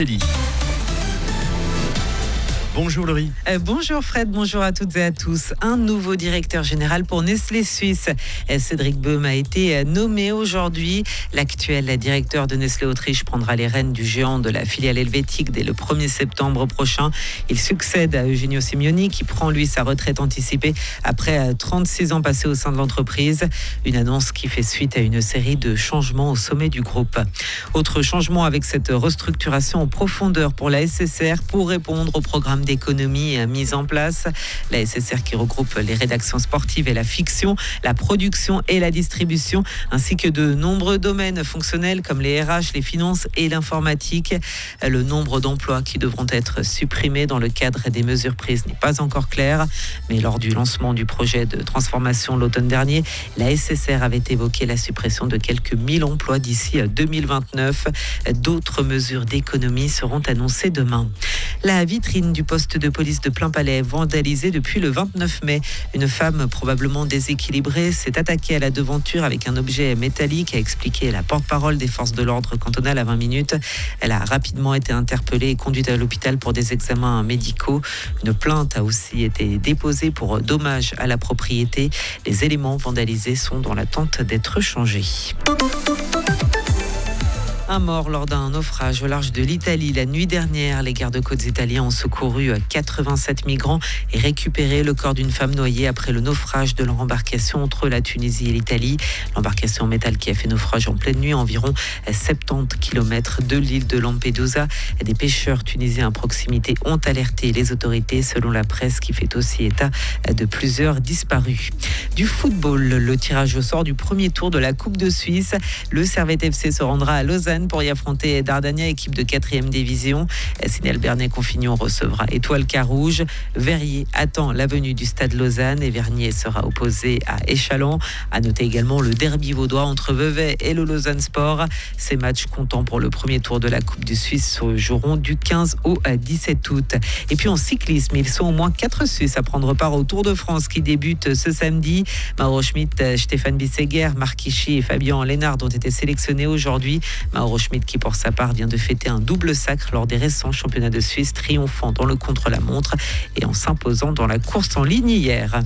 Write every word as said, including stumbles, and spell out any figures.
Bonjour Laurie. Euh, bonjour Fred, bonjour à toutes et à tous. Un nouveau directeur général pour Nestlé Suisse. Euh, Cédric Böhm a été nommé aujourd'hui. L'actuel directeur de Nestlé Autriche prendra les rênes du géant de la filiale helvétique dès le premier septembre prochain. Il succède à Eugenio Simeoni qui prend lui sa retraite anticipée après trente-six ans passés au sein de l'entreprise. Une annonce qui fait suite à une série de changements au sommet du groupe. Autre changement avec cette restructuration en profondeur pour la S S R pour répondre au programme d'économie mis en place. La S S R qui regroupe les rédactions sportives et la fiction, la production et la distribution, ainsi que de nombreux domaines fonctionnels comme les R H, les finances et l'informatique. Le nombre d'emplois qui devront être supprimés dans le cadre des mesures prises n'est pas encore clair, mais lors du lancement du projet de transformation l'automne dernier, la S S R avait évoqué la suppression de quelques mille emplois d'ici deux mille vingt-neuf. D'autres mesures d'économie seront annoncées demain. La vitrine du poste de police de Plainpalais est vandalisée depuis le vingt-neuf mai. Une femme probablement déséquilibrée s'est attaquée à la devanture avec un objet métallique, a expliqué la porte-parole des forces de l'ordre cantonales à vingt minutes. Elle a rapidement été interpellée et conduite à l'hôpital pour des examens médicaux. Une plainte a aussi été déposée pour dommages à la propriété. Les éléments vandalisés sont dans l'attente d'être changés. Un mort lors d'un naufrage au large de l'Italie la nuit dernière. Les gardes-côtes italiens ont secouru quatre-vingt-sept migrants et récupéré le corps d'une femme noyée après le naufrage de leur embarcation entre la Tunisie et l'Italie. L'embarcation en métal qui a fait naufrage en pleine nuit, environ soixante-dix kilomètres de l'île de Lampedusa. Des pêcheurs tunisiens à proximité ont alerté les autorités, selon la presse qui fait aussi état de plusieurs disparus. Du football, le tirage au sort du premier tour de la Coupe de Suisse. Le Servette F C se rendra à Lausanne pour y affronter Dardania, équipe de quatrième division. Signal Bernay-Confignon recevra Étoile Carouge. Verrier attend la venue du Stade Lausanne et Vernier sera opposé à Échallens. À noter également le derby vaudois entre Vevey et le Lausanne Sport. Ces matchs comptant pour le premier tour de la Coupe de Suisse se joueront du quinze au dix-sept août. Et puis en cyclisme, ils sont au moins quatre Suisses à prendre part au Tour de France qui débute ce samedi. Mauro Schmidt, Stéphane Bisseguer, Marc Hirschi et Fabien Lénard ont été sélectionnés aujourd'hui. Mauro Schmidt qui pour sa part vient de fêter un double sacre lors des récents championnats de Suisse, triomphant dans le contre-la-montre et en s'imposant dans la course en ligne hier.